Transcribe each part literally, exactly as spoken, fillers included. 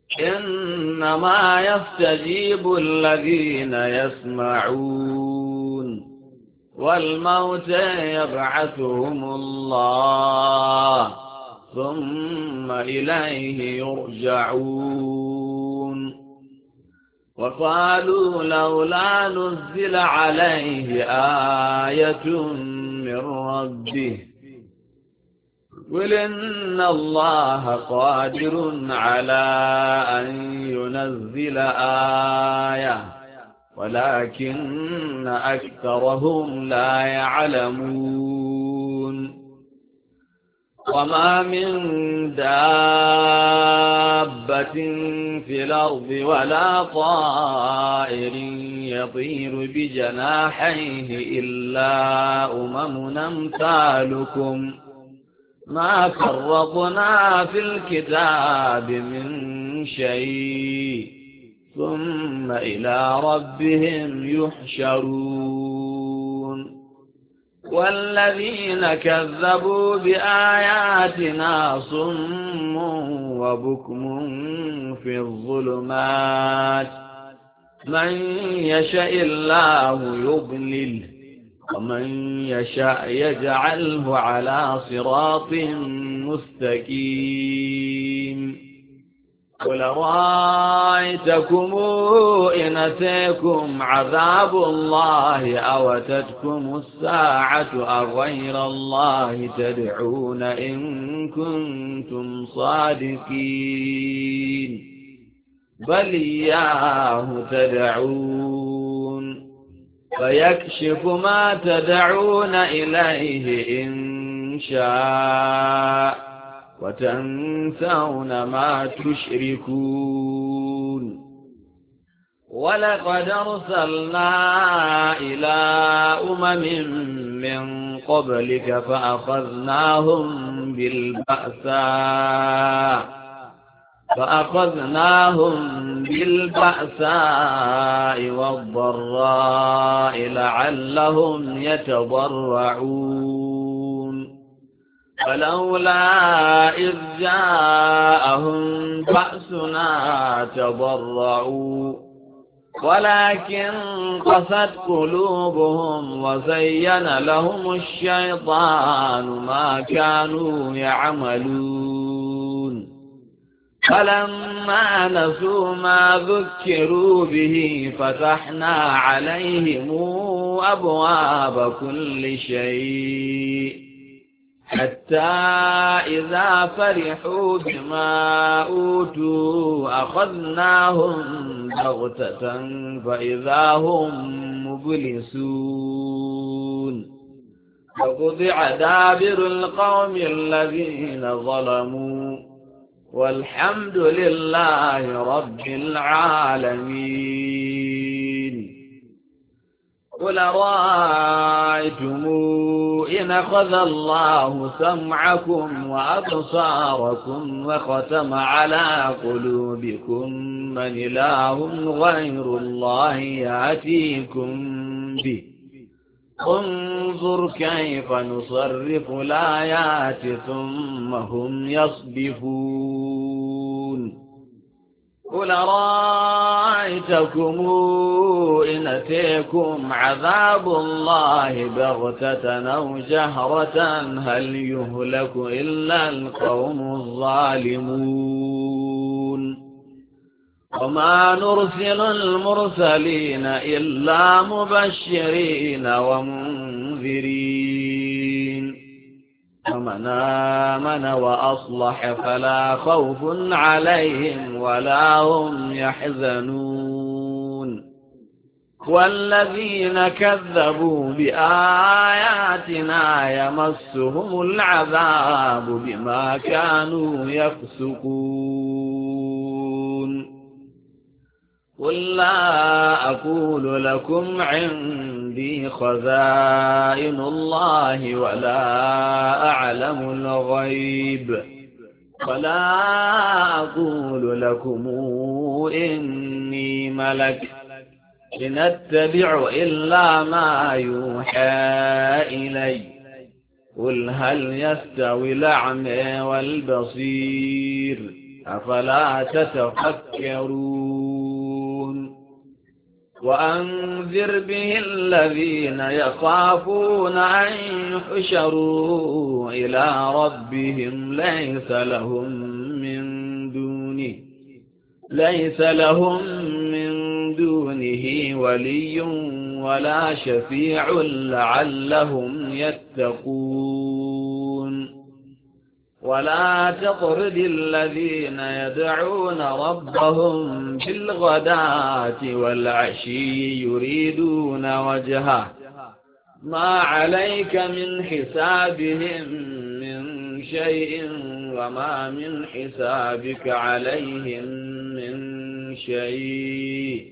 إنما يستجيب الذين يسمعون والموتى يبعثهم الله ثم إليه يرجعون وقالوا لولا نزل عليه آية من ربه قل إن الله قادر على أن ينزل آية ولكن أكثرهم لا يعلمون وما من دابة في الأرض ولا طائر يطير بجناحيه إلا أمم أمثالكم ما فرطنا في الكتاب من شيء ثم إلى ربهم يحشرون والذين كذبوا بآياتنا صم وبكم في الظلمات من يشاء الله يضلله ومن يشاء يجعله على صراط مستقيم قل رأيتكم إن أتاكم عذاب الله أو أتتكم الساعة أغير الله تدعون إن كنتم صادقين بل إياه تدعون فيكشف ما تدعون إليه إن شاء وتنسون ما تشركون ولقد أرسلنا إلى أمم من قبلك فأخذناهم بالبأساء فأخذناهم بالبأساء والضراء لعلهم يتضرعون فلولا إذ جاءهم بأسنا تضرعوا ولكن قست قلوبهم وزين لهم الشيطان ما كانوا يعملون فلما نسوا ما ذكروا به فتحنا عليهم أبواب كل شيء حتى إذا فرحوا بما أوتوا أخذناهم بغتة فإذا هم مبلسون فقطع دابر القوم الذين ظلموا والحمد لله رب العالمين قل رأيتم إن أخذ الله سمعكم وأبصاركم وختم على قلوبكم من إله غير الله يأتيكم به انظر كيف نصرف الآيات ثم هم يصدفون قل رأيتكم إن أتيكم عذاب الله بغتة أو جهرة هل يهلك إلا القوم الظالمون وما نرسل المرسلين إلا مبشرين ومنذرين فمن آمن وأصلح فلا خوف عليهم ولا هم يحزنون والذين كذبوا بآياتنا يمسهم العذاب بما كانوا يفسقون قل لا أقول لكم عندي خزائن الله ولا أعلم الغيب ولا أقول لكم إني ملك إن أتبع إلا ما يوحى إلي قل هل يستوي الأعمى والبصير أفلا تتفكرون وأنذر به الذين يخافون أن يحشروا إلى ربهم ليس لهم من دونه ليس لهم من دونه ولي ولا شفيع لعلهم يتقون ولا تطرد الذين يدعون ربهم بالغداة والعشي يريدون وجهه ما عليك من حسابهم من شيء وما من حسابك عليهم من شيء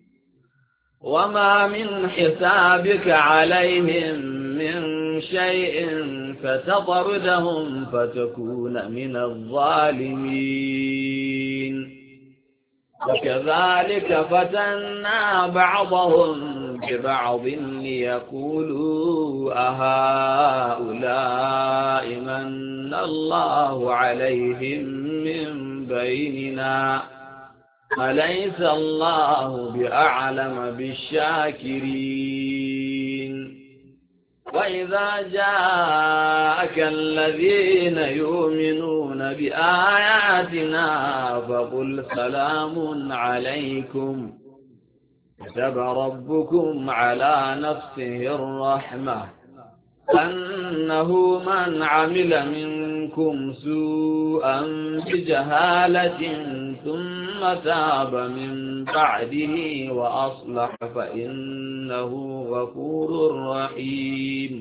وما من حسابك عليهم من شيء فتطردهم فتكون من الظالمين وكذلك فتنا بعضهم ببعض ليقولوا أهؤلاء من الله عليهم من بيننا أليس الله بأعلم بالشاكرين وإذا جاءك الذين يؤمنون بآياتنا فقل سلام عليكم كتب ربكم على نفسه الرحمة أنه من عمل منكم سوءا بجهالة ثم تاب من بعده وأصلح فإنه غفور رحيم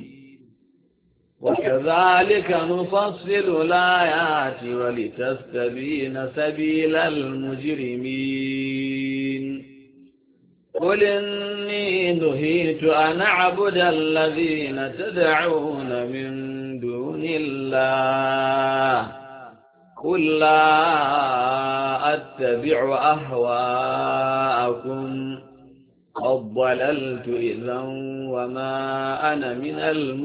وكذلك نفصل الآيات ولتستبين سبيل المجرمين قل إني نهيت أن أعبد الذين تدعون من دون الله قل لا أتبع أهواءكم قد ضللت إذا وما أنا من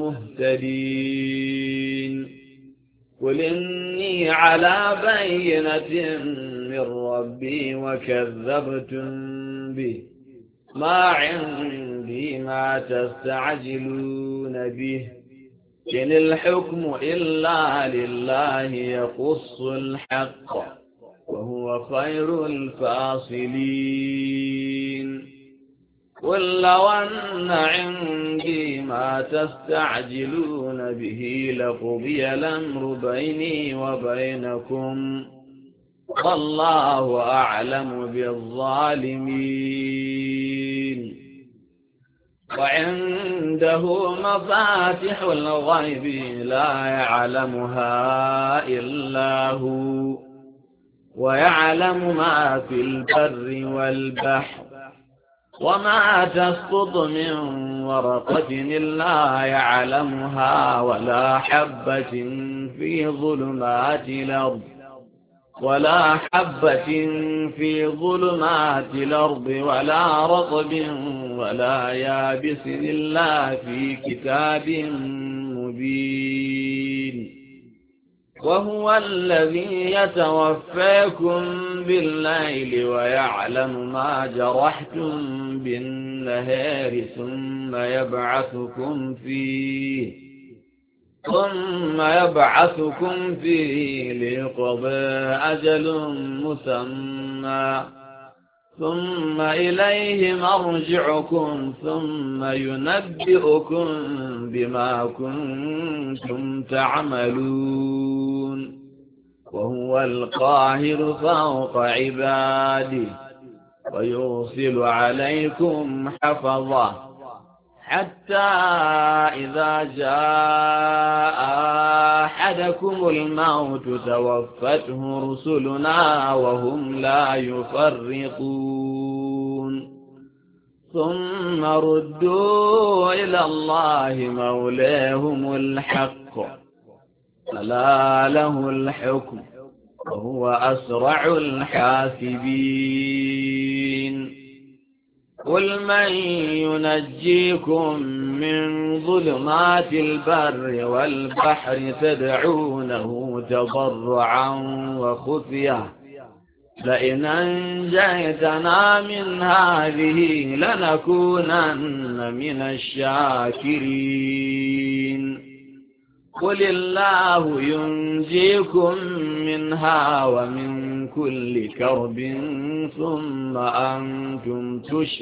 المهتدين قل إني على بينة من ربي وكذبتم به ما عندي ما تستعجلون به إن الحكم إلا لله يقص الحق وهو خير الفاصلين قل لو أن عندي ما تستعجلون به لقضي الأمر بيني وبينكم والله أعلم بالظالمين وعنده مفاتح الغيب لا يعلمها إلا هو ويعلم ما في البر والبحر وما تسقط من ورقة إلا يعلمها ولا حبة في ظلمات الأرض ولا حبة في ظلمات الأرض ولا رطب ولا يابس إلا في كتاب مبين وهو الذي يتوفاكم بالليل ويعلم ما جرحتم بالنهار ثم يبعثكم فيه ثم يبعثكم فيه ليقضى أجل مسمى ثم إليه مرجعكم ثم ينبئكم بما كنتم تعملون وهو القاهر فوق عباده ويرسل عليكم حفظه حتى إذا جاء أحدكم الموت توفته رسلنا وهم لا يفرطون ثم ردوا إلى الله مولاهم الحق ألا له الحكم وهو أسرع الحاسبين قل من ينجيكم من ظلمات البر والبحر تدعونه تضرعا وخفية لئن أنجيتنا من هذه لنكونن من الشاكرين قل الله ينجيكم منها ومن كل كرب ثم أنتم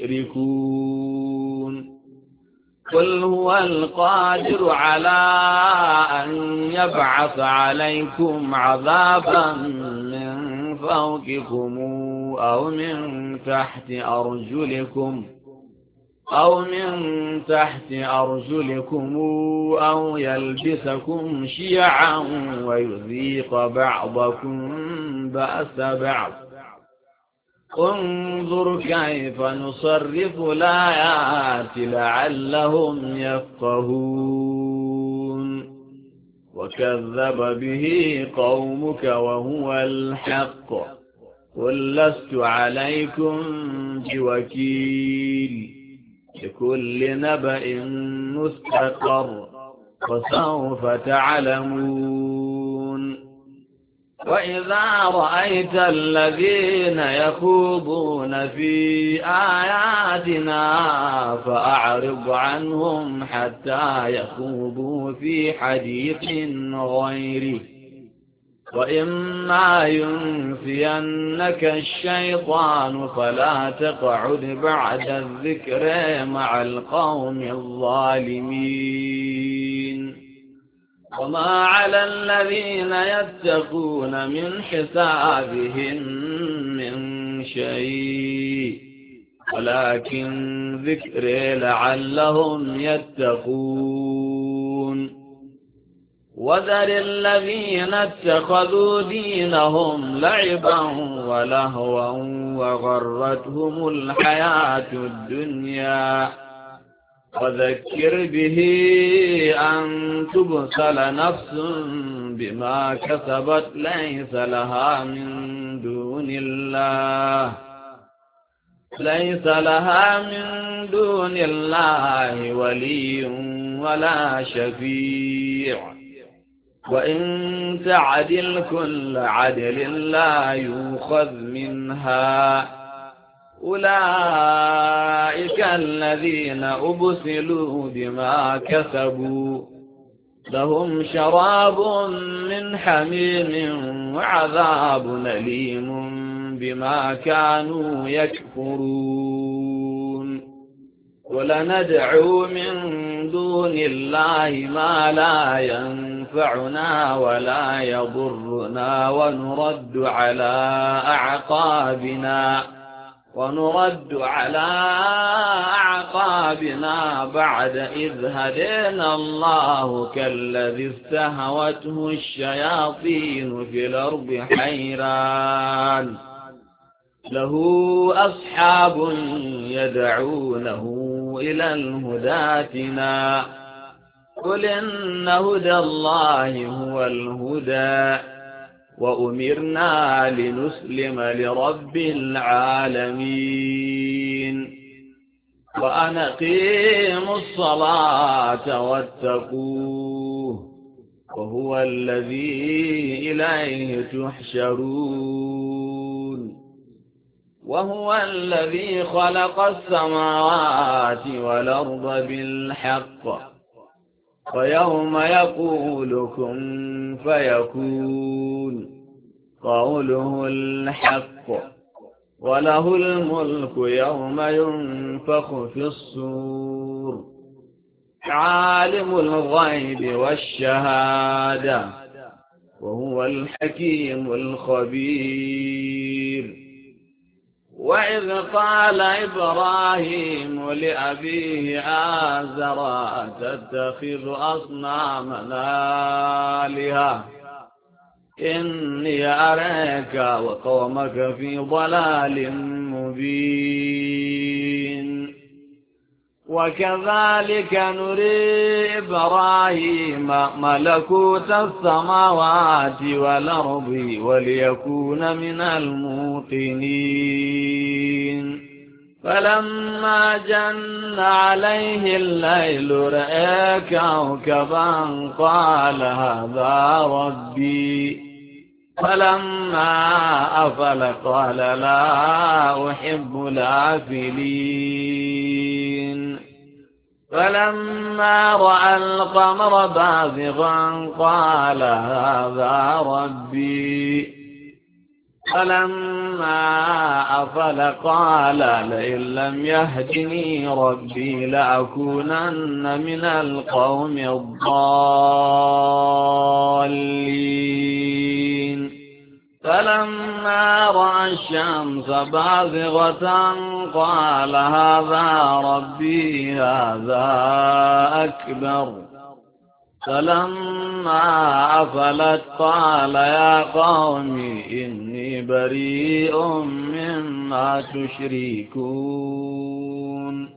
تشركون قل هو القادر على أن يبعث عليكم عذابا من فوقكم أو من تحت أرجلكم أو من تحت أرجلكم أو يلبسكم شيعا ويذيق بعضكم بأس بعض انظر كيف نصرف الآيات لعلهم يفقهون وكذب به قومك وهو الحق قل لست عليكم بوكيل لكل نبأ مستقر وسوف تعلمون وإذا رأيت الذين يخوضون في آياتنا فأعرض عنهم حتى يخوضوا في حديث غيره وإما ينسينك الشيطان فلا تقعد بعد الذكر مع القوم الظالمين وما على الذين يتقون من حسابهم من شيء ولكن ذكر لعلهم يتقون وذر الذين اتخذوا دينهم لعبا ولهوا وغرتهم الحياة الدنيا وذكر به أن تبصل نفس بما كسبت ليس لها من دون الله ليس لها من دون الله ولي ولا شفيع وإن تعدل كل عدل لا يؤخذ منها أولئك الذين أبسلوا بما كسبوا لهم شراب من حميم وعذاب أليم بما كانوا يكفرون ولندعو من دون الله ما لا ينفعنا ولا يضرنا ونرد على أعقابنا ونرد على أعقابنا بعد إذ هدينا الله كالذي استهوته الشياطين في الأرض حيران له أصحاب يدعونه إلى الهداتنا قل إن هدى الله هو الهدى وأمرنا لنسلم لرب العالمين وأن أقيموا الصلاة واتقوه وهو الذي إليه تحشرون وهو الذي خلق السماوات والأرض بالحق ويوم يقول كن فيكون قوله الحق وله الملك يوم ينفخ في الصور عالم الغيب والشهادة وهو الحكيم الخبير وإذ قال إبراهيم لأبيه آزر أتتخذ أصنامنا آلهة إني أراك وقومك في ضلال مبين وكذلك نري إبراهيم ملكوت السماوات والأرض وليكون من الموقنين فلما جن عليه الليل رأى كوكبا قال هذا ربي فلما أفل قال لا أحب الآفلين فلما رأى القمر بازغا قال هذا ربي فلما أفل قال لئن لم يهدني ربي لأكونن من القوم الضالين فلما رأى الشمس بازغة قال هذا ربي هذا أكبر فلما أفلت قال يا قوم إني بريء مما تشركون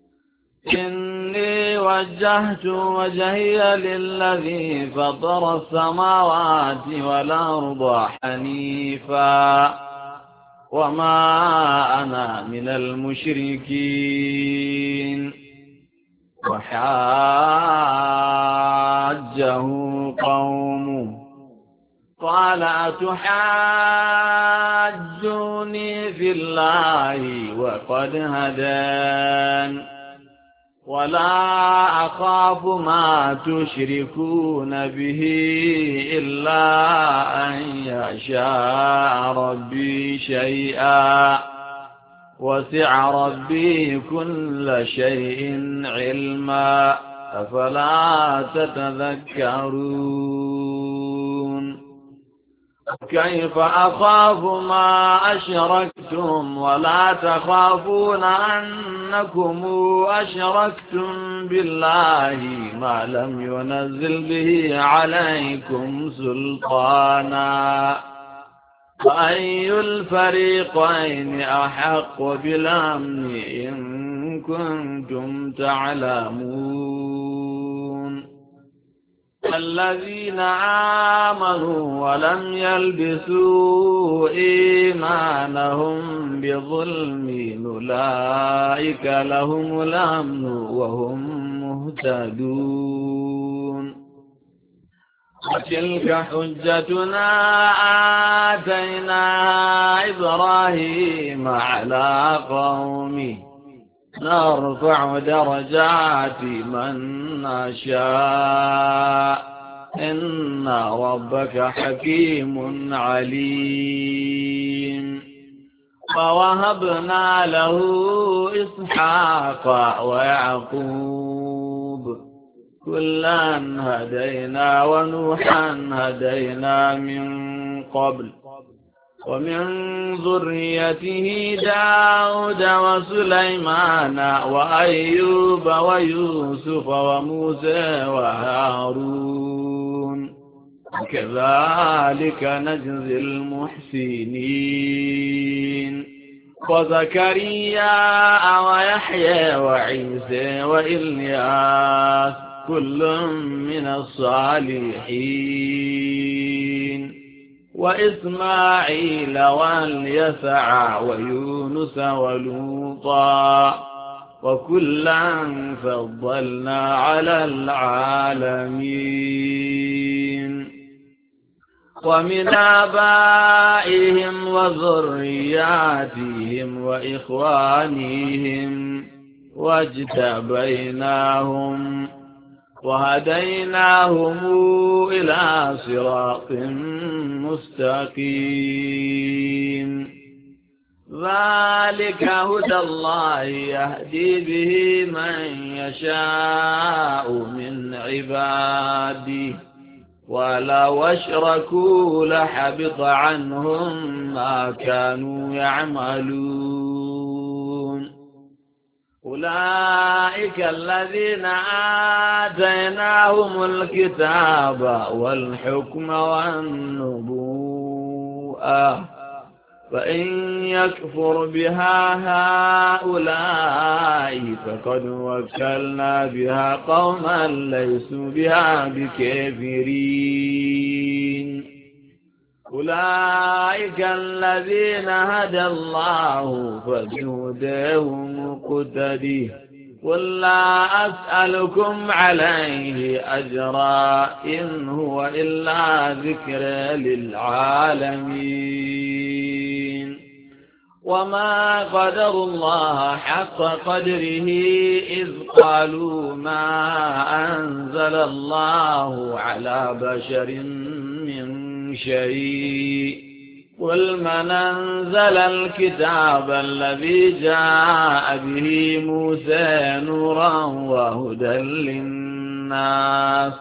إني وجهت وجهي للذي فطر السماوات والأرض حنيفا وما أنا من المشركين وحاجه قومه قال أتحاجوني في الله وقد هدان ولا أخاف ما تشركون به إلا أن يشاء ربي شيئا وسع ربي كل شيء علما أفلا تتذكرون كيف أخاف ما أشركتم ولا تخافون أنكم أشركتم بالله ما لم ينزل به عليكم سلطانا فأي الفريقين أحق بالأمن إن كنتم تعلمون الذين آمنوا ولم يلبسوا إيمانهم بظلم أولئك لهم الأمن وهم مهتدون وتلك حجتنا آتينا إبراهيم على قومه نرفع درجات من نشاء إن ربك حكيم عليم ووهبنا له إسحاق ويعقوب كلا هدينا ونوحا هدينا من قبل ومن ذريته داود وسليمان وأيوب ويوسف وموسى وهارون كذلك نجزي المحسنين وزكريا ويحيى وعيسى وإلياس كل من الصالحين وإسماعيل واليسع ويونس ولوطا وكلا فضلنا على العالمين ومن آبائهم وذرياتهم وإخوانهم واجتبيناهم وهديناهم إلى صراط مستقيم ذلك هدى الله يهدي به من يشاء من عباده ولو أشركوا لحبط عنهم ما كانوا يعملون أولئك الذين آتيناهم الكتاب والحكم والنبوءة فإن يكفر بها هؤلاء فقد وكلنا بها قوما ليسوا بها بكافرين أولئك الذين هدى الله فبهداه مقتدي قل لا أسألكم عليه أجرا إن هو إلا ذكر للعالمين وما قدر الله حق قدره إذ قالوا ما أنزل الله على بشر من شيء قل من أنزل الكتاب الذي جاء به موسى نورا وهدى للناس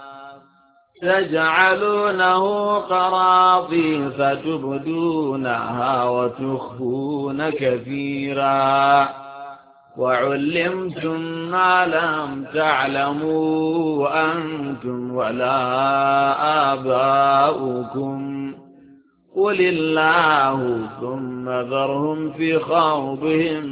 تجعلونه قراطيس تبدونها وتخفون كثيرا وعلمتم ما لم تعلموا أنتم ولا آباؤكم قل الله ثم ذرهم في خوضهم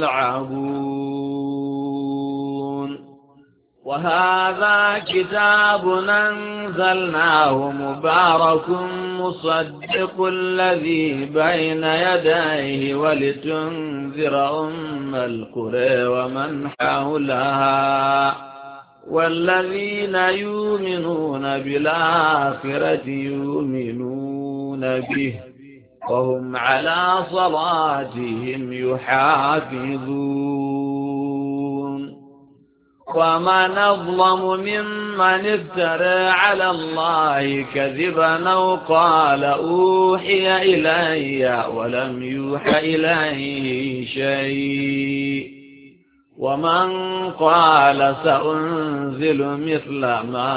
يلعبون وهذا كتاب أنزلناه مبارك مصدق الذي بين يديه ولتنذر أم القرى ومن حولها والذين يؤمنون بالآخرة يؤمنون به وهم على صلاتهم يحافظون ومن أظلم ممن افترى على الله كذبا أو قال أوحي إلي ولم يوحى إليه شيء ومن قال سأنزل مثل ما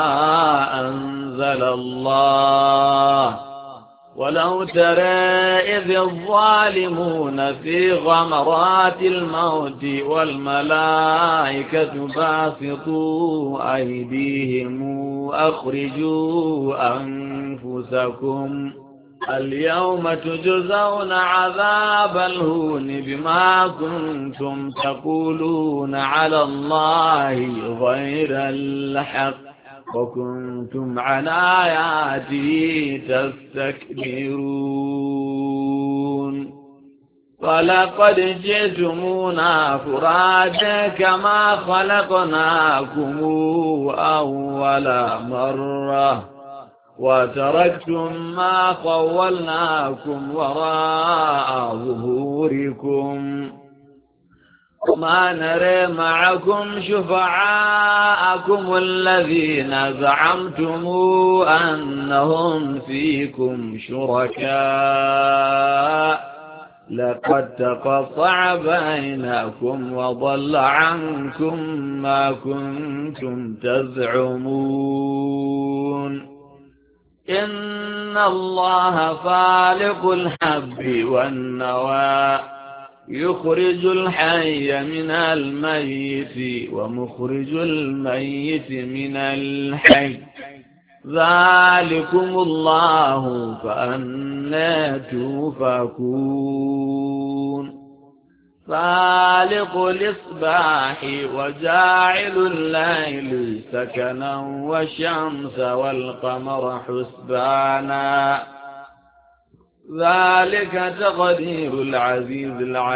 أنزل الله ولو ترى إذ الظالمون في غمرات الموت والملائكة باسطوا أيديهم أخرجوا أنفسكم اليوم تجزون عذاب الهون بما كنتم تقولون على الله غير الحق وكنتم عن آياته تستكبرون ولقد جئتمونا فرادا كما خلقناكم أول مرة وتركتم ما خولناكم وراء ظهوركم وما نرى معكم شفعاءكم الذين زعمتم أنهم فيكم شركاء لقد تقطع بينكم وضل عنكم ما كنتم تزعمون إن الله فالق الحب والنوى يخرج الحي من الميت ومخرج الميت من الحي ذلكم الله فأنى توفكون فالق الإصباح وجاعل الليل سكنا والشمس والقمر حسبانا ذلك تقدير العزيز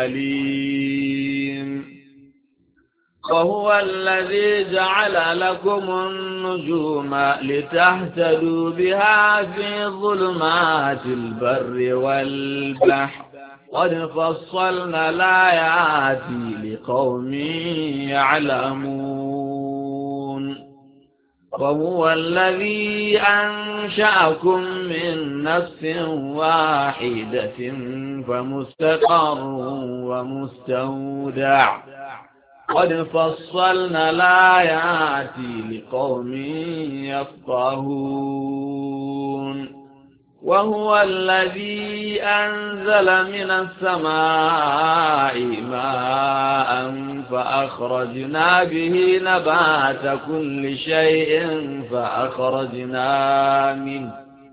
العليم وهو الذي جعل لكم النجوم لتهتدوا بها في ظلمات البر والبحر قد فصلنا الآيات لقوم يعلمون وهو الذي أنشأكم من نفس واحدة فمستقر ومستودع قد فصلنا الآيات لقوم يفقهون وهو الذي أنزل من السماء ماء فأخرجنا به نبات كل شيء فأخرجنا منه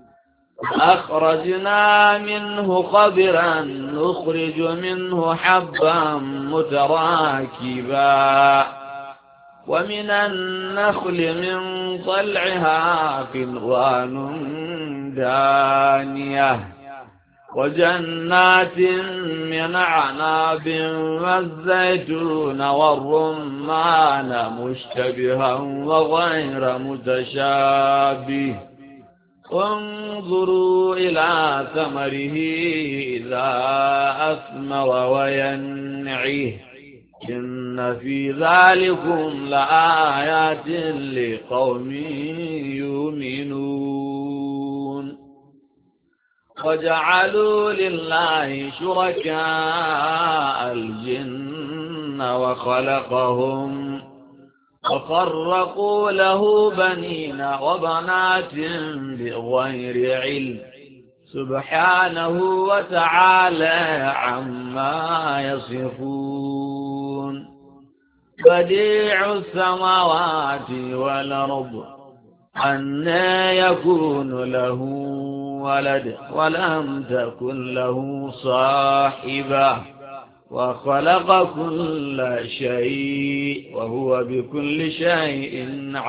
أخرجنا منه خضرا نخرج منه حبا متراكبا ومن النخل من طلعها قنوان دانية وجنات من أعناب والزيتون والرمان مشتبها وغير متشابه انظروا إلى ثمره إذا أثمر وينعه إن في ذلكم لآيات لقوم يؤمنون وجعلوا لله شركاء الجن وخلقهم وفرقوا له بنين وبنات بغير علم سبحانه وتعالى عما يصفون بديع السماوات والأرض أنى يكون له ولد ولم تكن له صاحبة وخلق كل شيء وهو بكل شيء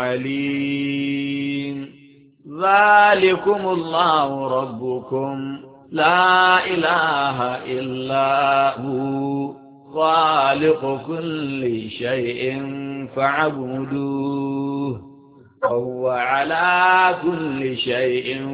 عليم ذلكم الله ربكم لا إله إلا هو خالق كل شيء فاعبدوه وهو على كل شيء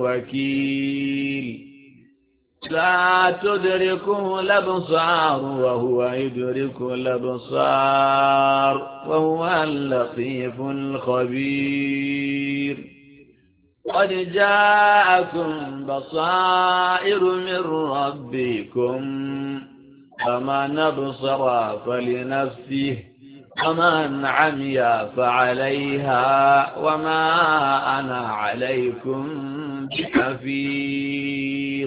وكيل لا تدركه الأبصار وهو يدرك الأبصار وهو اللطيف الخبير قد جاءكم بصائر من ربكم فمن أبصر فلنفسه ومن عمي فعليها وما أنا عليكم بحفيظ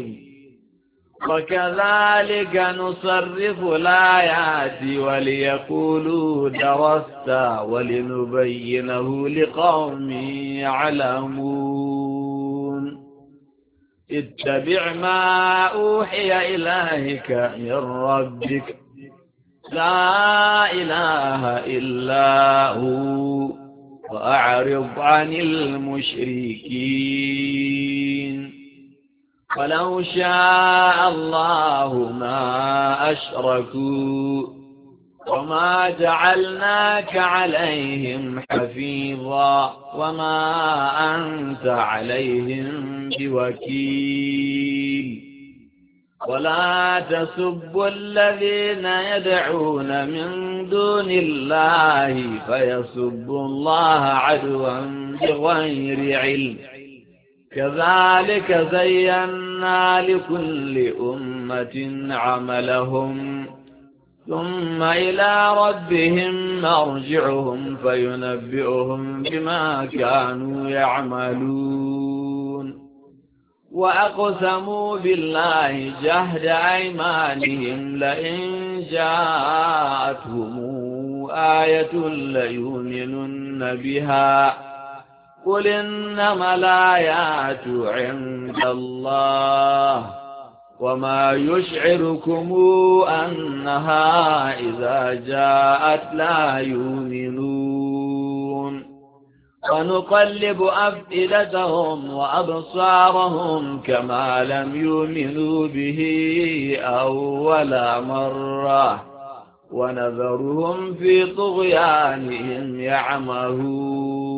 وكذلك نصرف الآيات وليقولوا درست ولنبينه لقوم يعلمون اتبع ما أوحي إليك من ربك لا إله إلا هو وأعرض عن المشركين ولو شاء الله ما أشركوا وما جعلناك عليهم حفيظا وما أنت عليهم بوكيل ولا تسبوا الذين يدعون من دون الله فيسبوا الله عدوا بغير علم كذلك زينا لكل أمة عملهم ثم إلى ربهم مرجعهم فينبئهم بما كانوا يعملون وأقسموا بالله جهد أيمانهم لئن جاءتهم آية ليؤمنن بها قل إنما الآيات عند الله وما يشعركم أنها إذا جاءت لا يؤمنون ونقلب أفئدتهم وأبصارهم كما لم يؤمنوا به أول مرة ونذرهم في طغيانهم يعمهون